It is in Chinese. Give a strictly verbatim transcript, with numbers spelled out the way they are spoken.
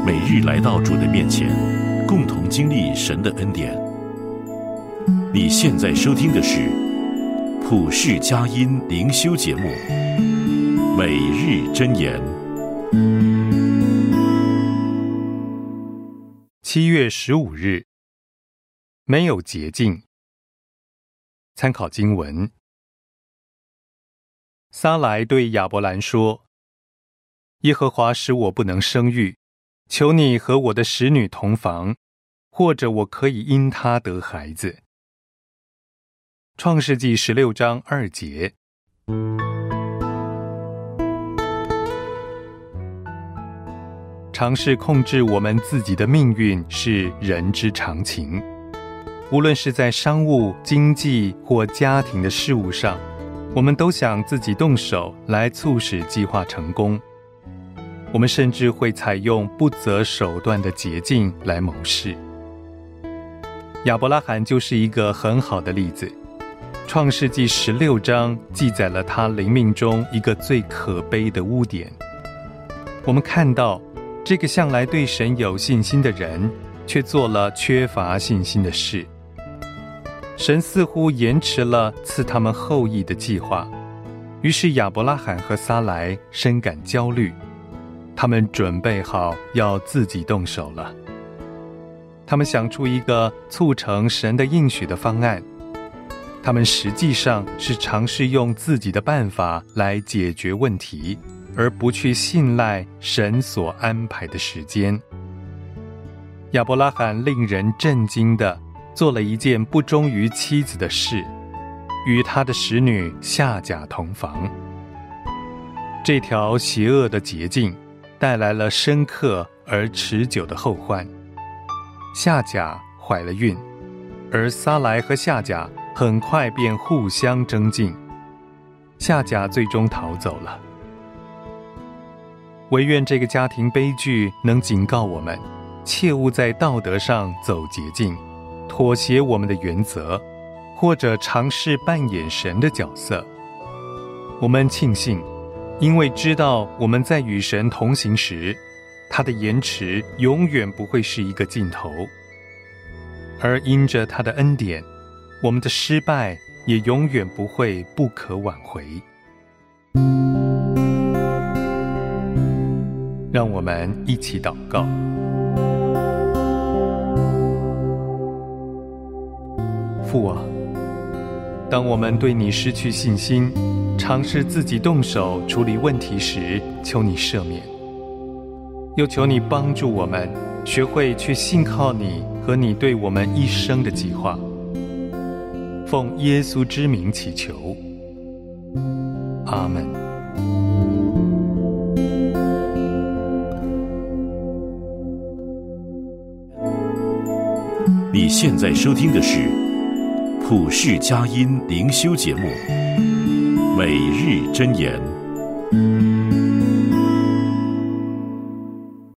每日来到主的面前，共同经历神的恩典。你现在收听的是普世佳音灵修节目《每日箴言》。 七月十五日，没有捷径。参考经文：撒来对亚伯兰说：耶和华使我不能生育，求你和我的使女同房，或者我可以因她得孩子。创世纪十六章二节。尝试控制我们自己的命运是人之常情，无论是在商务、经济或家庭的事务上，我们都想自己动手来促使计划成功。我们甚至会采用不择手段的捷径来谋事。亚伯拉罕就是一个很好的例子。创世纪十六章记载了他灵命中一个最可悲的污点。我们看到这个向来对神有信心的人，却做了缺乏信心的事。神似乎延迟了赐他们后裔的计划，于是亚伯拉罕和撒来深感焦虑，他们准备好要自己动手了。他们想出一个促成神的应许的方案，他们实际上是尝试用自己的办法来解决问题，而不去信赖神所安排的时间。亚伯拉罕令人震惊地做了一件不忠于妻子的事，与他的使女夏甲同房。这条邪恶的捷径带来了深刻而持久的后患。夏甲怀了孕，而撒来和夏甲很快便互相争竞，夏甲最终逃走了。唯愿这个家庭悲剧能警告我们，切勿在道德上走捷径，妥协我们的原则，或者尝试扮演神的角色。我们庆幸，因为知道我们在与神同行时，他的延迟永远不会是一个尽头，而因着他的恩典，我们的失败也永远不会不可挽回。让我们一起祷告。父啊，当我们对你失去信心，尝试自己动手处理问题时，求你赦免，又求你帮助我们学会去信靠你和你对我们一生的计划。奉耶稣之名祈求，阿们。 你现在收听的是普世佳音灵修节目《每日箴言》。